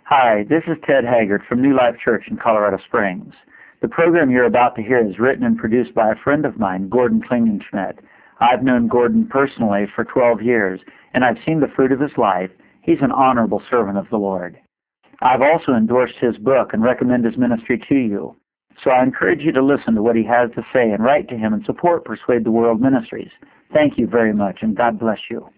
Hi, this is Ted Haggard from New Life Church in Colorado Springs. The program you're about to hear is written and produced by a friend of mine, Gordon Klingenschmidt. I've known Gordon personally for 12 years, and I've seen the fruit of his life. He's an honorable servant of the Lord. I've also endorsed his book and recommend his ministry to you. So I encourage you to listen to what he has to say and write to him and support Persuade the World Ministries. Thank you very much, and God bless you.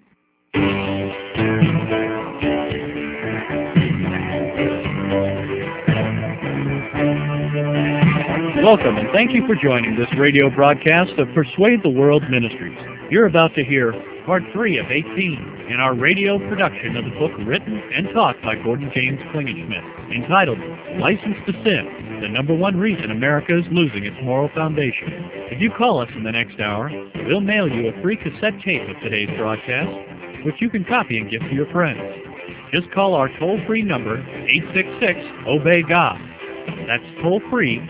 Welcome, and thank you for joining this radio broadcast of Persuade the World Ministries. You're about to hear Part 3 of 18 in our radio production of the book written and taught by Gordon James Klingenschmidt, entitled License to Sin, the number one reason America is losing its moral foundation. If you call us in the next hour, we'll mail you a free cassette tape of today's broadcast, which you can copy and give to your friends. Just call our toll-free number, 866-OBEY-GOD. That's toll-free,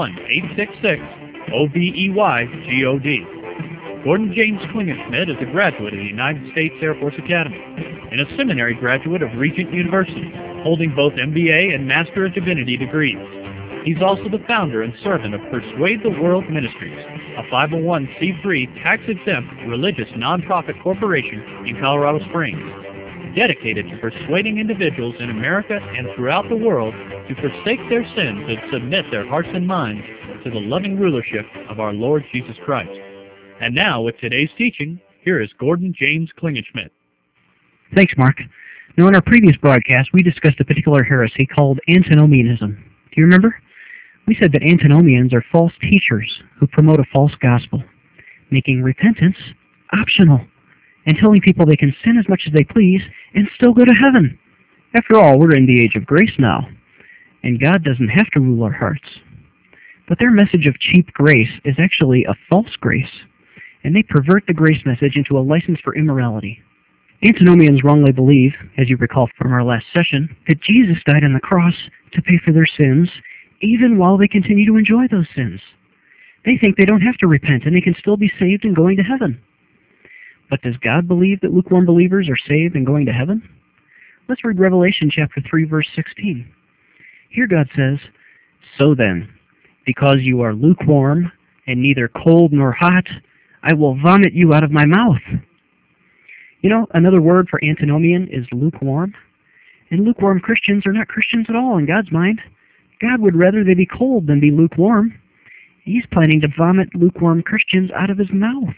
1-866-OBEY-GOD. Gordon James Klingenschmidt is a graduate of the United States Air Force Academy and a seminary graduate of Regent University, holding both MBA and Master of Divinity degrees. He's also the founder and servant of Persuade the World Ministries, a 501c3 tax-exempt religious nonprofit corporation in Colorado Springs, dedicated to persuading individuals in America and throughout the world to forsake their sins and submit their hearts and minds to the loving rulership of our Lord Jesus Christ. And now, with today's teaching, here is Gordon James Klingenschmidt. Thanks, Mark. Now, in our previous broadcast, we discussed a particular heresy called antinomianism. Do you remember? We said that antinomians are false teachers who promote a false gospel, making repentance optional and telling people they can sin as much as they please and still go to heaven. After all, we're in the age of grace now, and God doesn't have to rule our hearts. But their message of cheap grace is actually a false grace, and they pervert the grace message into a license for immorality. Antinomians wrongly believe, as you recall from our last session, that Jesus died on the cross to pay for their sins, even while they continue to enjoy those sins. They think they don't have to repent, and they can still be saved and going to heaven. But does God believe that lukewarm believers are saved and going to heaven? Let's read Revelation chapter 3, verse 16. Here God says, "So then, because you are lukewarm and neither cold nor hot, I will vomit you out of my mouth." You know, another word for antinomian is lukewarm. And lukewarm Christians are not Christians at all in God's mind. God would rather they be cold than be lukewarm. He's planning to vomit lukewarm Christians out of his mouth.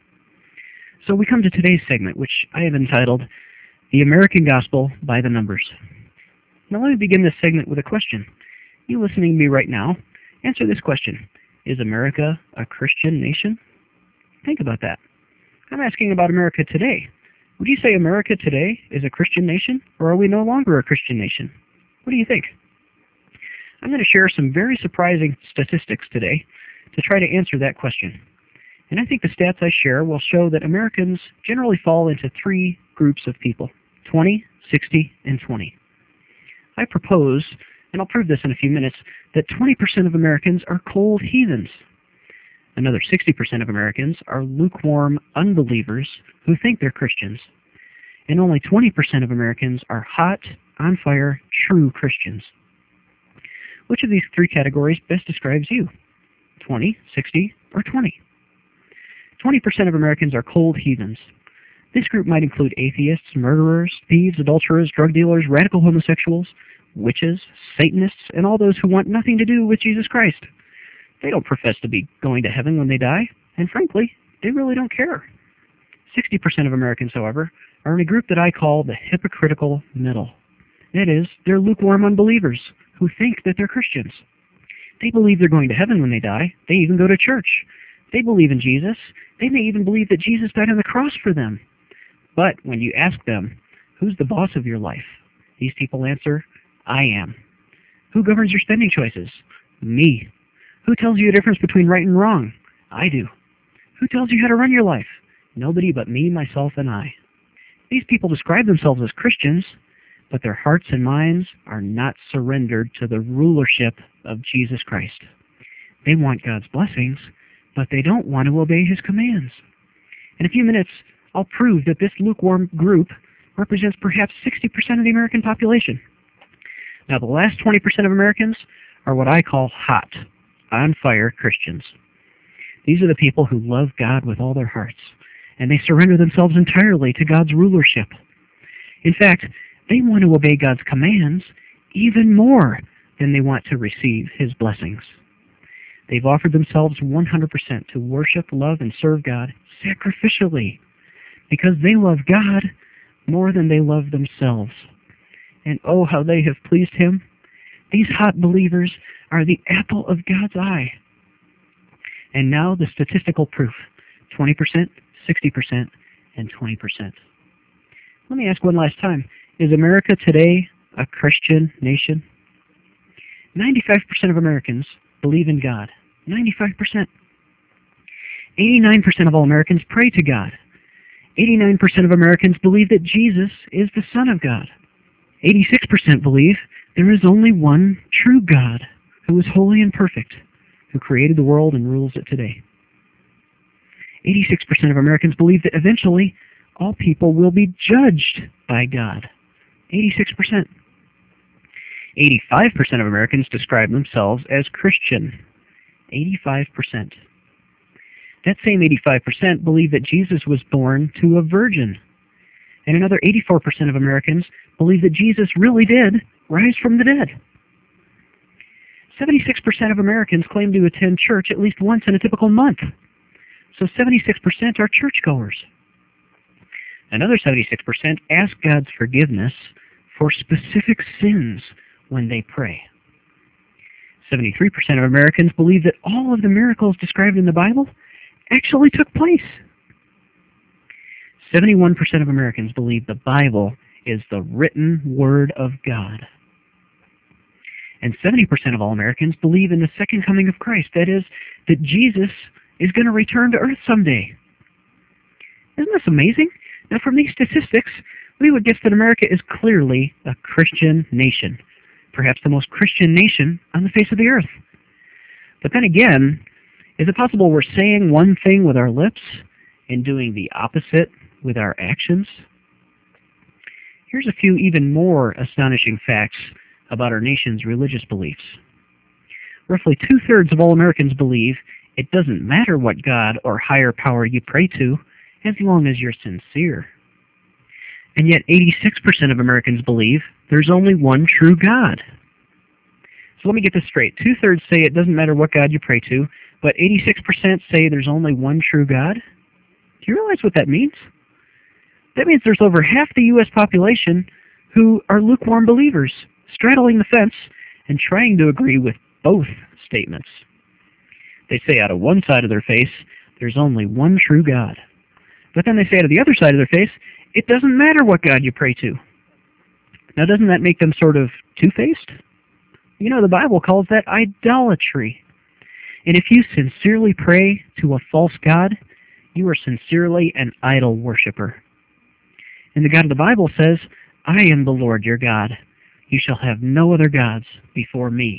So we come to today's segment, which I have entitled, The American Gospel by the Numbers. Now let me begin this segment with a question. You listening to me right now, answer this question. Is America a Christian nation? Think about that. I'm asking about America today. Would you say America today is a Christian nation, or are we no longer a Christian nation? What do you think? I'm going to share some very surprising statistics today to try to answer that question. And I think the stats I share will show that Americans generally fall into three groups of people, 20, 60, and 20. I propose, and I'll prove this in a few minutes, that 20% of Americans are cold heathens. Another 60% of Americans are lukewarm unbelievers who think they're Christians. And only 20% of Americans are hot, on fire, true Christians. Which of these three categories best describes you? 20, 60, or 20? 20% of Americans are cold heathens. This group might include atheists, murderers, thieves, adulterers, drug dealers, radical homosexuals, witches, Satanists, and all those who want nothing to do with Jesus Christ. They don't profess to be going to heaven when they die, and frankly, they really don't care. 60% of Americans, however, are in a group that I call the hypocritical middle. That is, they're lukewarm unbelievers who think that they're Christians. They believe they're going to heaven when they die. They even go to church. They believe in Jesus. They may even believe that Jesus died on the cross for them. But when you ask them, who's the boss of your life? These people answer, I am. Who governs your spending choices? Me. Who tells you the difference between right and wrong? I do. Who tells you how to run your life? Nobody but me, myself, and I. These people describe themselves as Christians, but their hearts and minds are not surrendered to the rulership of Jesus Christ. They want God's blessings, but they don't want to obey his commands. In a few minutes, I'll prove that this lukewarm group represents perhaps 60% of the American population. Now, the last 20% of Americans are what I call hot, on fire Christians. These are the people who love God with all their hearts, and they surrender themselves entirely to God's rulership. In fact, they want to obey God's commands even more than they want to receive His blessings. They've offered themselves 100% to worship, love, and serve God sacrificially because they love God more than they love themselves. And oh, how they have pleased Him. These hot believers are the apple of God's eye. And now the statistical proof, 20%, 60%, and 20%. Let me ask one last time, is America today a Christian nation? 95% of Americans believe in God. 95%. 89% of all Americans pray to God. 89% of Americans believe that Jesus is the Son of God. 86% believe there is only one true God who is holy and perfect, who created the world and rules it today. 86% of Americans believe that eventually all people will be judged by God. 86%. 85% of Americans describe themselves as Christian. 85%. That same 85% believe that Jesus was born to a virgin. And another 84% of Americans believe that Jesus really did rise from the dead. 76% of Americans claim to attend church at least once in a typical month. So 76% are churchgoers. Another 76% ask God's forgiveness for specific sins when they pray. 73% of Americans believe that all of the miracles described in the Bible actually took place. 71% of Americans believe the Bible is the written Word of God. And 70% of all Americans believe in the second coming of Christ. That is, that Jesus is going to return to earth someday. Isn't this amazing? Now, from these statistics, we would guess that America is clearly a Christian nation, perhaps the most Christian nation on the face of the earth. But then again, is it possible we're saying one thing with our lips and doing the opposite with our actions? Here's a few even more astonishing facts about our nation's religious beliefs. Roughly 2/3 of all Americans believe it doesn't matter what God or higher power you pray to, as long as you're sincere. And yet 86% of Americans believe there's only one true God. So let me get this straight. 2/3 say it doesn't matter what God you pray to, but 86% say there's only one true God. Do you realize what that means? That means there's over half the U.S. population who are lukewarm believers, straddling the fence and trying to agree with both statements. They say out of one side of their face, there's only one true God. But then they say out of the other side of their face, it doesn't matter what God you pray to. Now, doesn't that make them sort of two-faced? You know, the Bible calls that idolatry. And if you sincerely pray to a false god, you are sincerely an idol worshiper. And the God of the Bible says, I am the Lord your God. You shall have no other gods before me.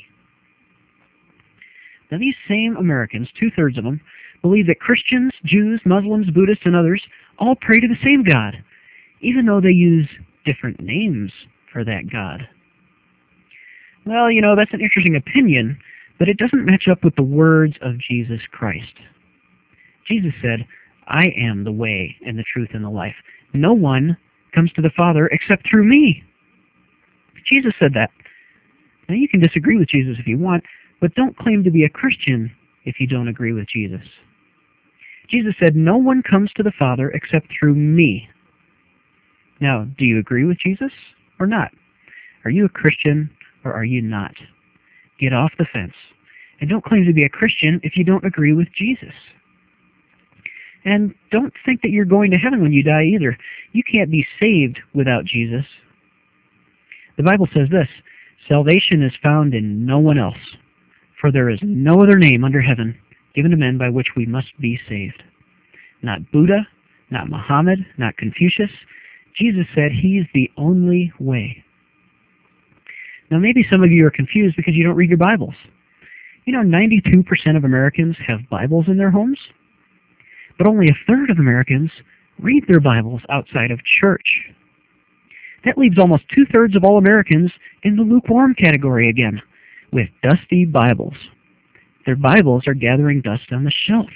Now, these same Americans, 2/3 of them, believe that Christians, Jews, Muslims, Buddhists, and others all pray to the same God, even though they use different names for that God. Well, you know, that's an interesting opinion, but it doesn't match up with the words of Jesus Christ. Jesus said, I am the way and the truth and the life. No one comes to the Father except through me. Jesus said that. Now, you can disagree with Jesus if you want, but don't claim to be a Christian if you don't agree with Jesus. Jesus said, no one comes to the Father except through me. Now, do you agree with Jesus or not? Are you a Christian or are you not? Get off the fence. And don't claim to be a Christian if you don't agree with Jesus. And don't think that you're going to heaven when you die either. You can't be saved without Jesus. The Bible says this, salvation is found in no one else, for there is no other name under heaven given to men by which we must be saved. Not Buddha, not Muhammad, not Confucius. Jesus said he's the only way. Now, maybe some of you are confused because you don't read your Bibles. You know, 92% of Americans have Bibles in their homes, but only 1/3 of Americans read their Bibles outside of church. That leaves almost two-thirds of all Americans in the lukewarm category again, with dusty Bibles. Their Bibles are gathering dust on the shelf.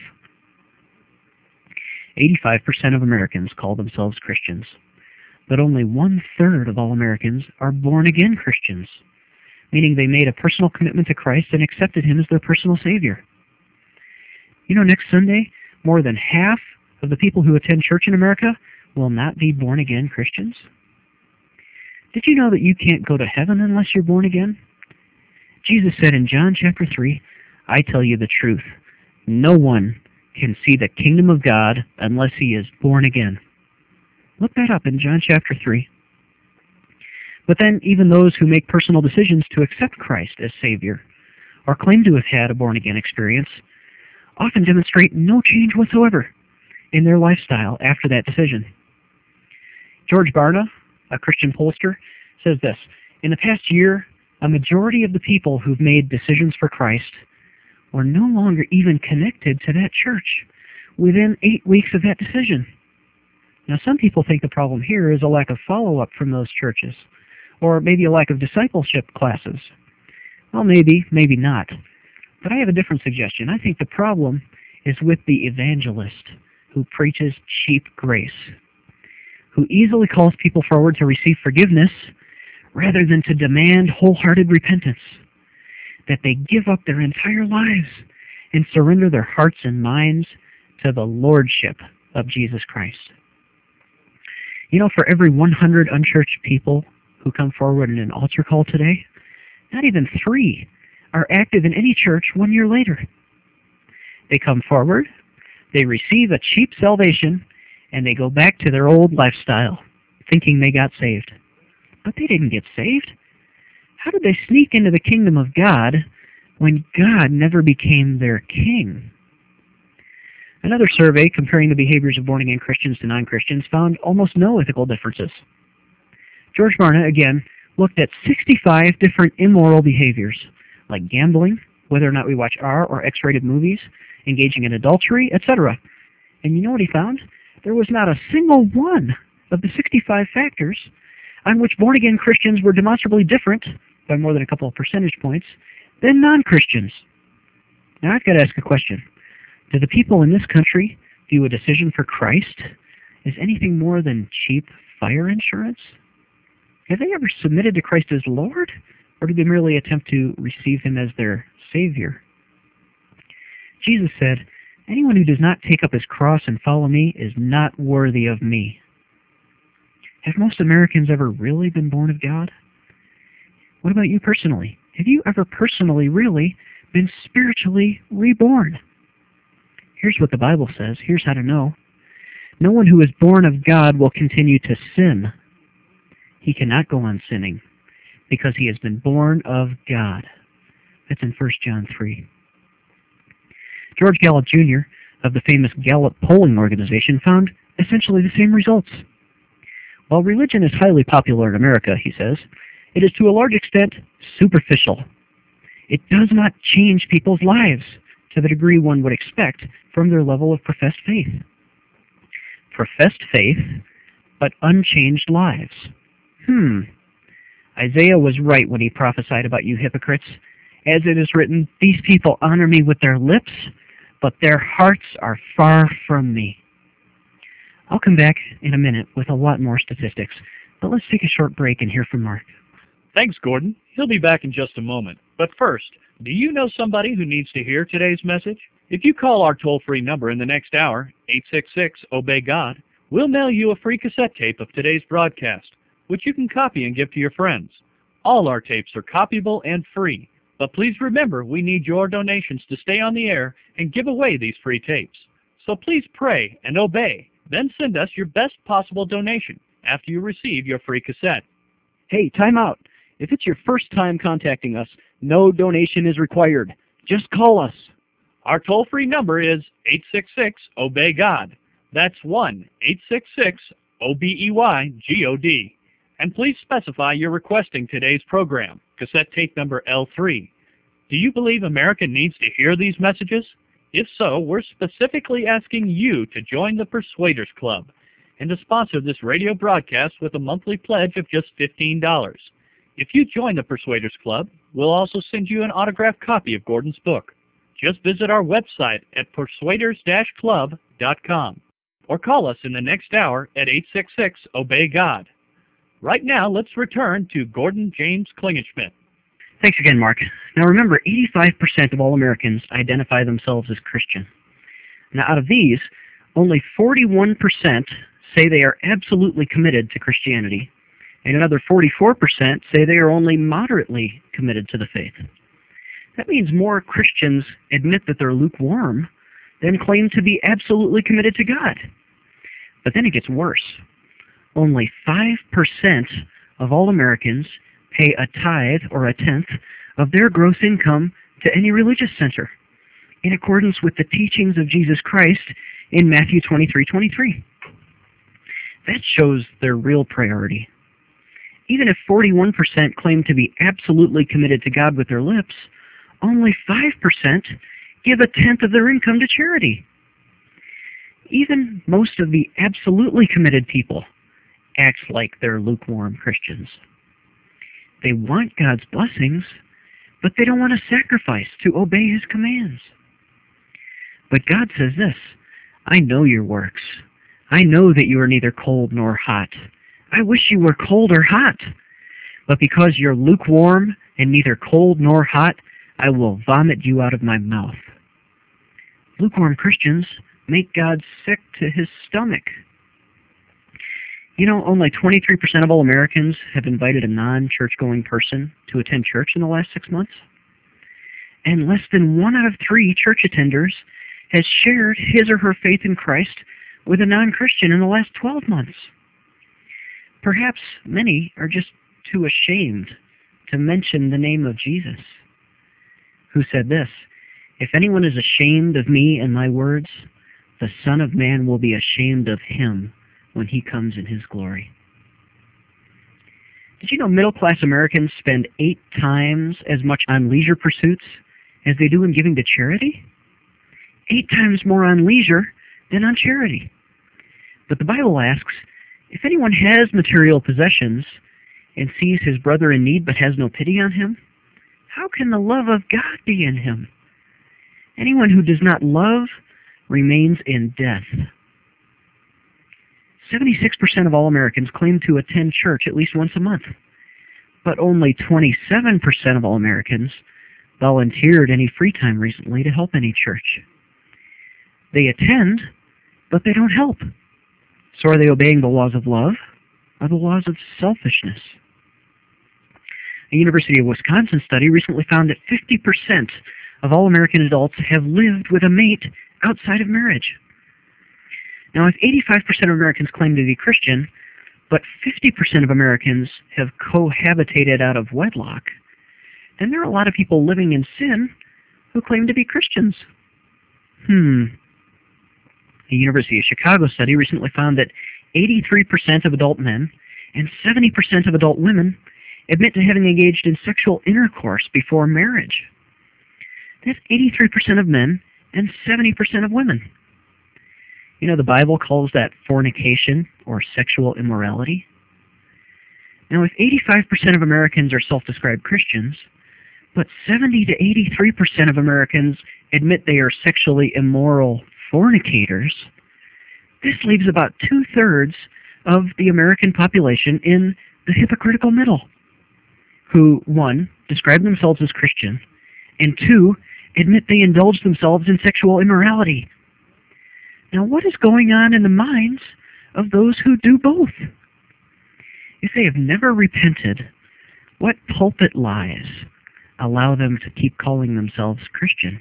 85% of Americans call themselves Christians, but only one-third of all Americans are born-again Christians, meaning they made a personal commitment to Christ and accepted Him as their personal Savior. You know, next Sunday, more than half of the people who attend church in America will not be born-again Christians. Did you know that you can't go to heaven unless you're born again? Jesus said in John chapter 3, I tell you the truth, no one can see the kingdom of God unless he is born again. Look that up in John chapter 3. But then even those who make personal decisions to accept Christ as Savior or claim to have had a born-again experience often demonstrate no change whatsoever in their lifestyle after that decision. George Barna, a Christian pollster, says this, in the past year, a majority of the people who've made decisions for Christ were no longer even connected to that church within 8 weeks of that decision. Now, some people think the problem here is a lack of follow-up from those churches, or maybe a lack of discipleship classes. Well, maybe, maybe not. But I have a different suggestion. I think the problem is with the evangelist who preaches cheap grace, who easily calls people forward to receive forgiveness rather than to demand wholehearted repentance, that they give up their entire lives and surrender their hearts and minds to the lordship of Jesus Christ. You know, for every 100 unchurched people who come forward in an altar call today, not even 3 are active in any church 1 year later. They come forward, they receive a cheap salvation, and they go back to their old lifestyle, thinking they got saved. But they didn't get saved. How did they sneak into the kingdom of God when God never became their king? Another survey comparing the behaviors of born-again Christians to non-Christians found almost no ethical differences. George Barna, again, looked at 65 different immoral behaviors, like gambling, whether or not we watch R or X-rated movies, engaging in adultery, etc. And you know what he found? There was not a single one of the 65 factors on which born-again Christians were demonstrably different, by more than a couple of percentage points, than non-Christians. Now I've got to ask a question. Do the people in this country view a decision for Christ as anything more than cheap fire insurance? Have they ever submitted to Christ as Lord, or do they merely attempt to receive Him as their Savior? Jesus said, anyone who does not take up his cross and follow me is not worthy of me. Have most Americans ever really been born of God? What about you personally? Have you ever personally really been spiritually reborn? Here's what the Bible says. Here's how to know. No one who is born of God will continue to sin. He cannot go on sinning because he has been born of God. That's in 1 John 3. George Gallup Jr. of the famous Gallup polling organization found essentially the same results. While religion is highly popular in America, he says, it is to a large extent superficial. It does not change people's lives to the degree one would expect from their level of professed faith. Professed faith, but unchanged lives. Isaiah was right when he prophesied about you hypocrites. As it is written, these people honor me with their lips, but their hearts are far from me. I'll come back in a minute with a lot more statistics, but let's take a short break and hear from Mark. Thanks, Gordon. He'll be back in just a moment. But first, do you know somebody who needs to hear today's message? If you call our toll-free number in the next hour, 866-OBEY-GOD, we'll mail you a free cassette tape of today's broadcast, which you can copy and give to your friends. All our tapes are copyable and free, but please remember we need your donations to stay on the air and give away these free tapes. So please pray and obey, then send us your best possible donation after you receive your free cassette. Hey, time out. If it's your first time contacting us, no donation is required. Just call us. Our toll-free number is 866-OBEY-GOD. That's 1-866-OBEY-GOD. And please specify you're requesting today's program, cassette tape number L3. Do you believe America needs to hear these messages? If so, we're specifically asking you to join the Persuaders Club and to sponsor this radio broadcast with a monthly pledge of just $15. If you join the Persuaders Club, we'll also send you an autographed copy of Gordon's book. Just visit our website at persuaders-club.com or call us in the next hour at 866-OBEY-GOD. Right now, let's return to Gordon James Klingenschmitt. Thanks again, Mark. Now remember, 85% of all Americans identify themselves as Christian. Now out of these, only 41% say they are absolutely committed to Christianity, and another 44% say they are only moderately committed to the faith. That means more Christians admit that they're lukewarm than claim to be absolutely committed to God. But then it gets worse. Only 5% of all Americans pay a tithe or a tenth of their gross income to any religious center, in accordance with the teachings of Jesus Christ in Matthew 23:23. That shows their real priority. Even if 41% claim to be absolutely committed to God with their lips, only 5% give a tenth of their income to charity. Even most of the absolutely committed people act like they're lukewarm Christians. They want God's blessings, but they don't want to sacrifice to obey His commands. But God says this, I know your works. I know that you are neither cold nor hot. I wish you were cold or hot. But because you're lukewarm and neither cold nor hot, I will vomit you out of my mouth. Lukewarm Christians make God sick to His stomach. You know, only 23% of all Americans have invited a non-church-going person to attend church in the last 6 months. And less than 1 out of 3 church attenders has shared his or her faith in Christ with a non-Christian in the last 12 months. Perhaps many are just too ashamed to mention the name of Jesus, who said this, if anyone is ashamed of me and my words, the Son of Man will be ashamed of him when he comes in his glory. Did you know middle-class Americans spend 8 times as much on leisure pursuits as they do in giving to charity? 8 times more on leisure than on charity. But the Bible asks, if anyone has material possessions and sees his brother in need but has no pity on him, how can the love of God be in him? Anyone who does not love remains in death. 76% of all Americans claim to attend church at least once a month, but only 27% of all Americans volunteered any free time recently to help any church. They attend, but they don't help. So are they obeying the laws of love or the laws of selfishness? A University of Wisconsin study recently found that 50% of all American adults have lived with a mate outside of marriage. Now, if 85% of Americans claim to be Christian, but 50% of Americans have cohabitated out of wedlock, then there are a lot of people living in sin who claim to be Christians. A University of Chicago study recently found that 83% of adult men and 70% of adult women admit to having engaged in sexual intercourse before marriage. That's 83% of men and 70% of women. You know, the Bible calls that fornication or sexual immorality. Now, if 85% of Americans are self-described Christians, but 70 to 83% of Americans admit they are sexually immoral fornicators, this leaves about 2/3 of the American population in the hypocritical middle, who, 1, describe themselves as Christian, and 2, admit they indulge themselves in sexual immorality. Now, what is going on in the minds of those who do both? If they have never repented, what pulpit lies allow them to keep calling themselves Christian?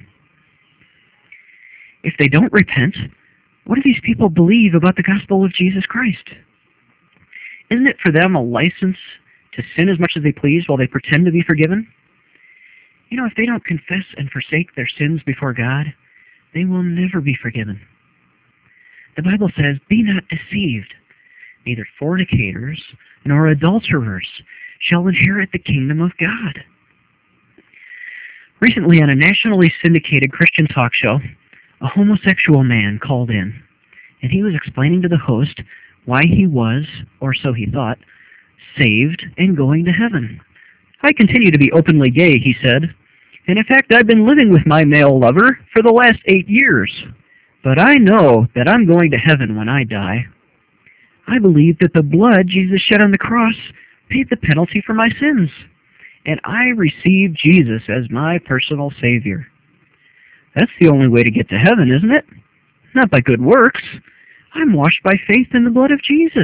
If they don't repent, what do these people believe about the gospel of Jesus Christ? Isn't it for them a license to sin as much as they please while they pretend to be forgiven? You know, if they don't confess and forsake their sins before God, they will never be forgiven. The Bible says, be not deceived. Neither fornicators nor adulterers shall inherit the kingdom of God. Recently, on a nationally syndicated Christian talk show, a homosexual man called in, and he was explaining to the host why he was, or so he thought, saved and going to heaven. I continue to be openly gay, he said, and in fact I've been living with my male lover for the last 8 years. But I know that I'm going to heaven when I die. I believe that the blood Jesus shed on the cross paid the penalty for my sins, and I received Jesus as my personal Savior. That's the only way to get to heaven, isn't it? Not by good works. I'm washed by faith in the blood of Jesus.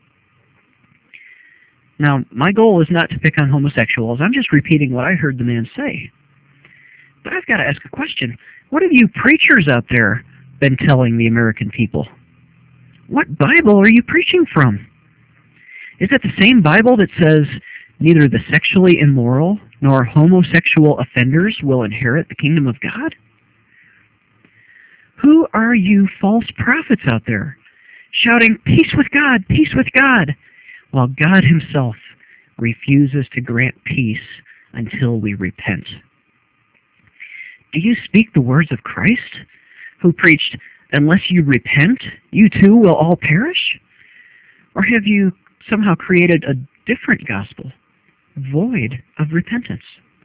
Now, my goal is not to pick on homosexuals. I'm just repeating what I heard the man say. But I've got to ask a question. What have you preachers out there been telling the American people? What Bible are you preaching from? Is it the same Bible that says neither the sexually immoral nor homosexual offenders will inherit the kingdom of God? Who are you false prophets out there shouting, "Peace with God," while God himself refuses to grant peace until we repent? Do you speak the words of Christ, who preached, "Unless you repent, you too will all perish"? Or have you somehow created a different gospel, void of repentance?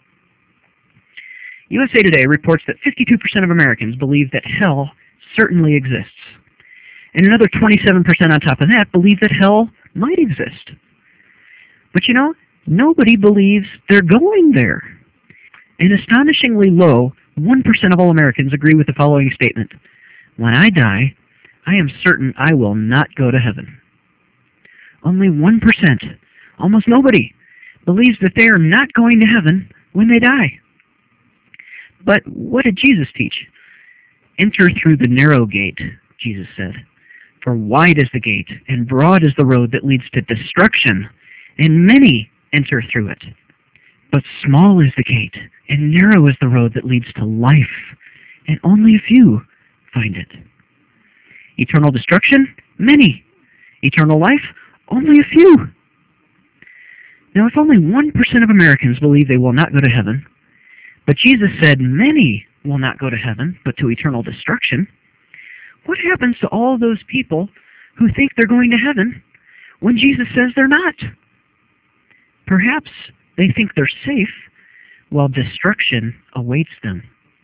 USA Today reports that 52% of Americans believe that hell certainly exists. And another 27% on top of that believe that hell might exist. But you know, nobody believes they're going there. An astonishingly low 1% of all Americans agree with the following statement: "When I die, I am certain I will not go to heaven." Only 1%, almost nobody, believes that they are not going to heaven when they die. But what did Jesus teach? "Enter through the narrow gate," Jesus said. "For wide is the gate, and broad is the road that leads to destruction, and many enter through it. But small is the gate, and narrow is the road that leads to life, and only a few find it." Eternal destruction? Many. Eternal life? Only a few. Now, if only 1% of Americans believe they will not go to heaven, but Jesus said many will not go to heaven, but to eternal destruction, what happens to all those people who think they're going to heaven when Jesus says they're not? Perhaps they think they're safe while destruction awaits them.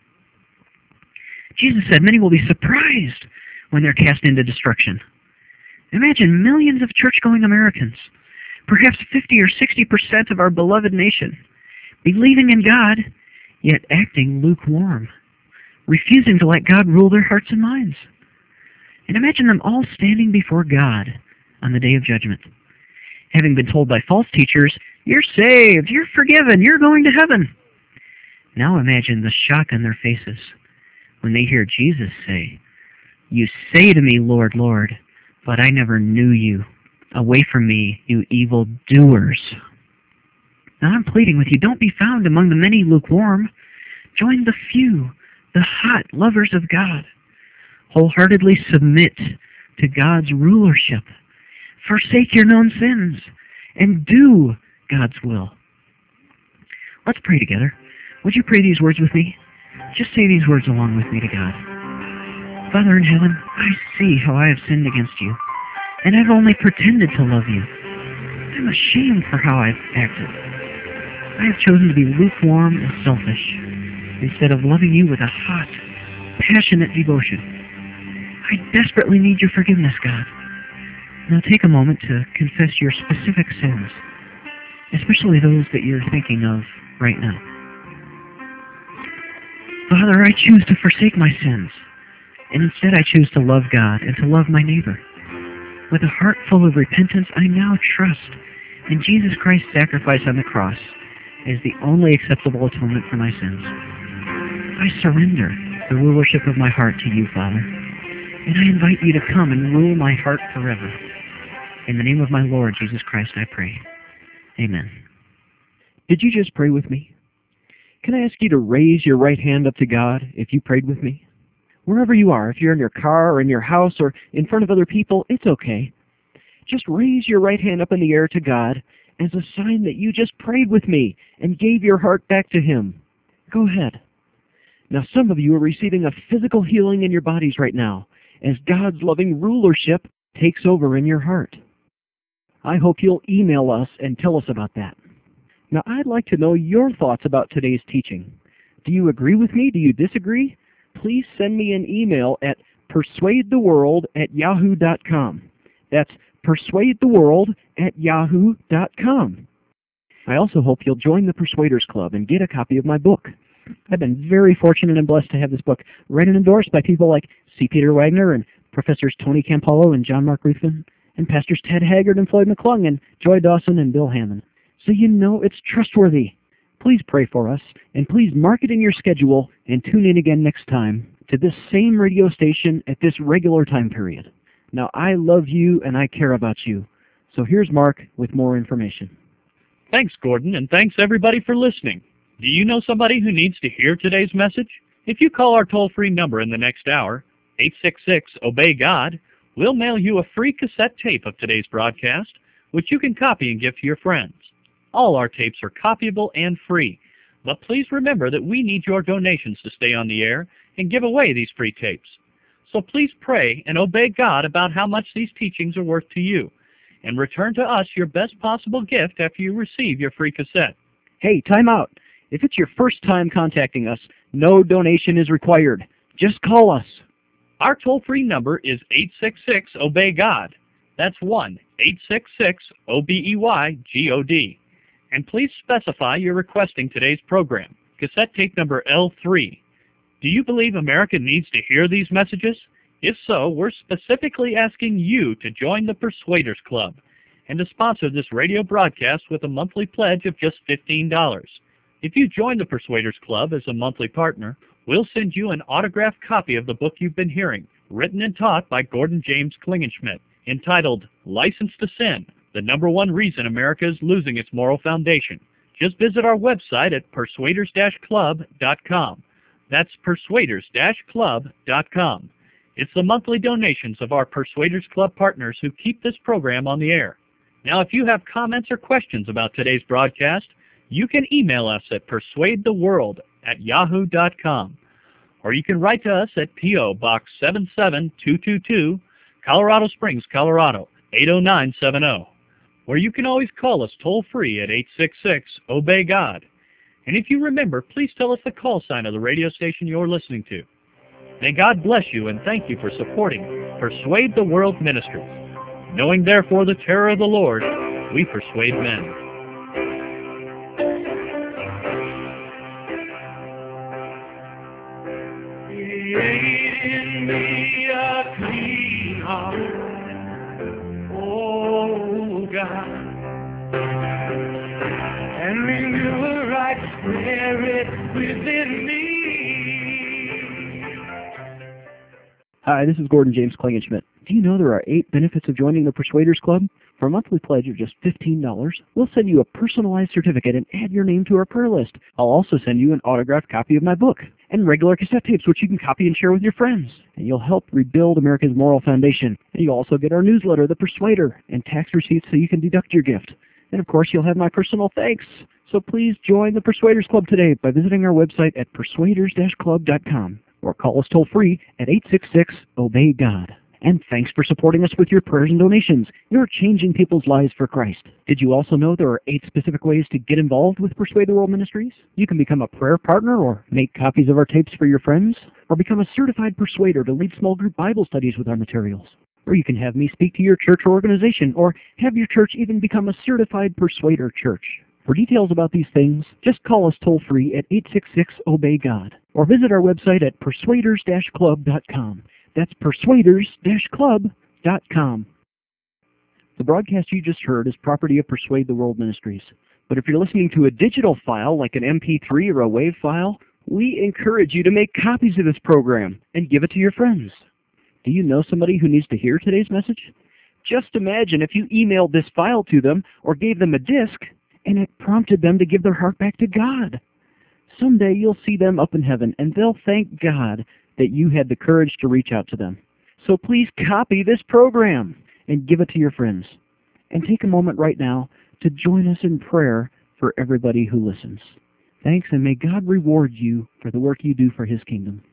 Jesus said many will be surprised when they're cast into destruction. Imagine millions of church-going Americans, perhaps 50 or 60% of our beloved nation, believing in God, yet acting lukewarm, refusing to let God rule their hearts and minds. And imagine them all standing before God on the day of judgment, having been told by false teachers, "You're saved, you're forgiven, you're going to heaven." Now imagine the shock on their faces when they hear Jesus say, "You say to me, Lord, Lord, but I never knew you. Away from me, you evil doers." Now I'm pleading with you, don't be found among the many lukewarm. Join the few, the hot lovers of God. Wholeheartedly submit to God's rulership. Forsake your known sins and do God's will. Let's pray together. Would you pray these words with me? Just say these words along with me to God. Father in heaven, I see how I have sinned against you, and I've only pretended to love you. I'm ashamed for how I've acted. I have chosen to be lukewarm and selfish instead of loving you with a hot, passionate devotion. I desperately need your forgiveness, God. Now take a moment to confess your specific sins, especially those that you're thinking of right now. Father, I choose to forsake my sins, and instead I choose to love God and to love my neighbor. With a heart full of repentance, I now trust in Jesus Christ's sacrifice on the cross as the only acceptable atonement for my sins. I surrender the rulership of my heart to you, Father, and I invite you to come and rule my heart forever. In the name of my Lord Jesus Christ, I pray. Amen. Did you just pray with me? Can I ask you to raise your right hand up to God if you prayed with me? Wherever you are, if you're in your car or in your house or in front of other people, it's okay. Just raise your right hand up in the air to God as a sign that you just prayed with me and gave your heart back to Him. Go ahead. Now, some of you are receiving a physical healing in your bodies right now as God's loving rulership takes over in your heart. I hope you'll email us and tell us about that. Now, I'd like to know your thoughts about today's teaching. Do you agree with me? Do you disagree? Please send me an email at persuadetheworld@yahoo.com. That's persuadetheworld@yahoo.com. I also hope you'll join the Persuaders Club and get a copy of my book. I've been very fortunate and blessed to have this book read and endorsed by people like C. Peter Wagner and Professors Tony Campolo and John Mark Ruthven, and Pastors Ted Haggard and Floyd McClung and Joy Dawson and Bill Hammond. So you know it's trustworthy. Please pray for us, and please mark it in your schedule and tune in again next time to this same radio station at this regular time period. Now, I love you and I care about you. So here's Mark with more information. Thanks, Gordon, and thanks everybody for listening. Do you know somebody who needs to hear today's message? If you call our toll-free number in the next hour, 866-OBEY-GOD, we'll mail you a free cassette tape of today's broadcast, which you can copy and give to your friends. All our tapes are copyable and free, but please remember that we need your donations to stay on the air and give away these free tapes. So please pray and obey God about how much these teachings are worth to you, and return to us your best possible gift after you receive your free cassette. Hey, time out. If it's your first time contacting us, no donation is required. Just call us. Our toll-free number is 866-OBEY-GOD. That's 1-866-OBEY-GOD. And please specify you're requesting today's program, cassette tape number L3. Do you believe America needs to hear these messages? If so, we're specifically asking you to join the Persuaders Club and to sponsor this radio broadcast with a monthly pledge of just $15. If you join the Persuaders Club as a monthly partner, we'll send you an autographed copy of the book you've been hearing, written and taught by Gordon James Klingenschmitt, entitled License to Sin, the #1 reason America is losing its moral foundation. Just visit our website at persuaders-club.com. That's persuaders-club.com. It's the monthly donations of our Persuaders Club partners who keep this program on the air. Now, if you have comments or questions about today's broadcast, you can email us at persuadetheworld@yahoo.com. Or you can write to us at P.O. Box 77222, Colorado Springs, Colorado, 80970. Where you can always call us toll-free at 866-OBEY-GOD. And if you remember, please tell us the call sign of the radio station you're listening to. May God bless you, and thank you for supporting Persuade the World Ministries. Knowing therefore the terror of the Lord, we persuade men. Create in me a clean heart, oh God, and renew a right spirit within me. Hi, this is Gordon James Klingenschmitt. Do you know there are 8 benefits of joining the Persuaders Club? For a monthly pledge of just $15, we'll send you a personalized certificate and add your name to our prayer list. I'll also send you an autographed copy of my book and regular cassette tapes, which you can copy and share with your friends. And you'll help rebuild America's moral foundation. And you'll also get our newsletter, The Persuader, and tax receipts so you can deduct your gift. And of course, you'll have my personal thanks. So please join the Persuaders Club today by visiting our website at persuaders-club.com or call us toll-free at 866-OBEY-GOD. And thanks for supporting us with your prayers and donations. You're changing people's lives for Christ. Did you also know there are 8 specific ways to get involved with Persuade the World Ministries? You can become a prayer partner, or make copies of our tapes for your friends, or become a certified persuader to lead small group Bible studies with our materials. Or you can have me speak to your church or organization, or have your church even become a certified persuader church. For details about these things, just call us toll-free at 866-OBEY-GOD, or visit our website at persuaders-club.com. That's persuaders-club.com. The broadcast you just heard is property of Persuade the World Ministries. But if you're listening to a digital file, like an MP3 or a WAV file, we encourage you to make copies of this program and give it to your friends. Do you know somebody who needs to hear today's message? Just imagine if you emailed this file to them or gave them a disc, and it prompted them to give their heart back to God. Someday you'll see them up in heaven, and they'll thank God that you had the courage to reach out to them. So please copy this program and give it to your friends. And take a moment right now to join us in prayer for everybody who listens. Thanks, and may God reward you for the work you do for His kingdom.